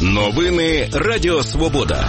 Новини Радіо Свобода.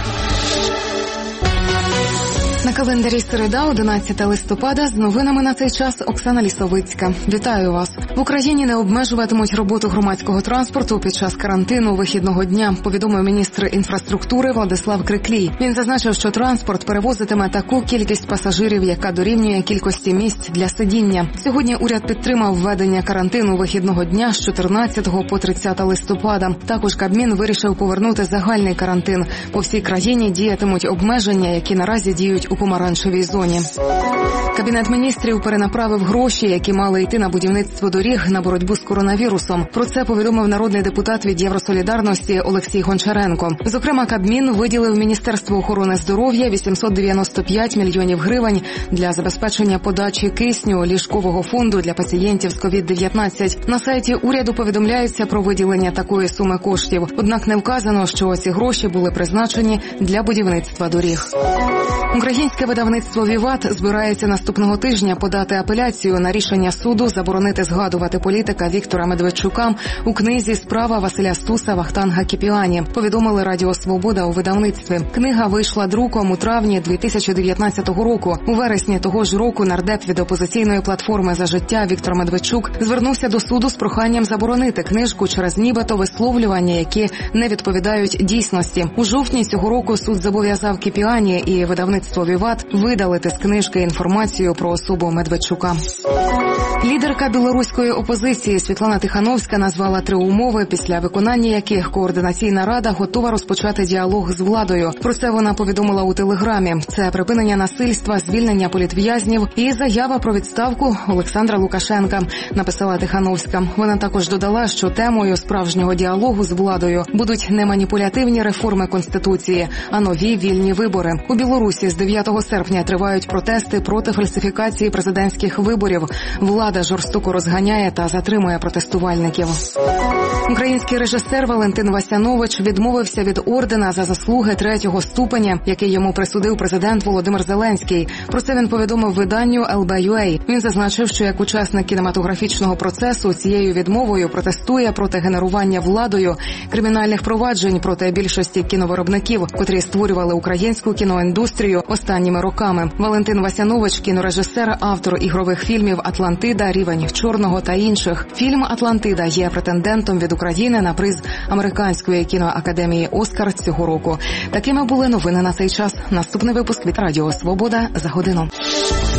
На календарі середа, 11 листопада, з новинами на цей час Оксана Лісовицька. Вітаю вас. В Україні не обмежуватимуть роботу громадського транспорту під час карантину вихідного дня, повідомив міністр інфраструктури Владислав Криклій. Він зазначив, що транспорт перевозитиме таку кількість пасажирів, яка дорівнює кількості місць для сидіння. Сьогодні уряд підтримав введення карантину вихідного дня з 14 по 30 листопада. Також Кабмін вирішив повернути загальний карантин. По всій країні діятимуть обмеження, які наразі діють у помаранчевій зоні. Кабінет міністрів перенаправив гроші, які мали йти на будівництво доріг, на боротьбу з коронавірусом. Про це повідомив народний депутат від Євросолідарності Олексій Гончаренко. Зокрема, Кабмін виділив Міністерству охорони здоров'я 895 мільйонів гривень для забезпечення подачі кисню ліжкового фонду для пацієнтів з COVID-19. На сайті уряду повідомляється про виділення такої суми коштів. Однак не вказано, що ці гроші були призначені для будівництва доріг. Українське видавництво «Віват» збирається наступного тижня подати апеляцію на рішення суду заборонити згадувати політика Віктора Медведчука у книзі «Справа Василя Стуса Вахтанга Кіпіані», повідомили Радіо Свобода у видавництві. Книга вийшла друком у травні 2019 року. У вересні того ж року нардеп від опозиційної платформи «За життя» Віктор Медведчук звернувся до суду з проханням заборонити книжку через нібито висловлювання, які не відповідають дійсності. У жовтні цього року суд зобов'язав Кіпіані і видавництво «Віват» видалити з книжки інформацію про особу Медведчука. Лідерка білоруської опозиції Світлана Тихановська назвала 3 умови, після виконання яких Координаційна рада готова розпочати діалог з владою. Про це вона повідомила у Телеграмі. Це припинення насильства, звільнення політв'язнів і заява про відставку Олександра Лукашенка, написала Тихановська. Вона також додала, що темою справжнього діалогу з владою будуть не маніпулятивні реформи Конституції, а нові вільні вибори. У Білорусі з 9 серпня тривають протести проти фальсифікації президентських виборів. Влада жорстоко розганяє та затримує протестувальників. Український режисер Валентин Васянович відмовився від ордена за заслуги 3-го ступеня, який йому присудив президент Володимир Зеленський. Про це він повідомив виданню LB.UA. Він зазначив, що як учасник кінематографічного процесу цією відмовою протестує проти генерування владою кримінальних проваджень проти більшості кіновиробників, котрі створювали українську кіноіндустрію останніми роками. Валентин Васянович – кінорежисер, автор ігрових фільмів «Атлантида», «Рівень чорного» та інших. Фільм «Атлантида» є претендентом від України на приз Американської кіноакадемії «Оскар» цього року. Такими були новини на цей час. Наступний випуск від Радіо Свобода за годину.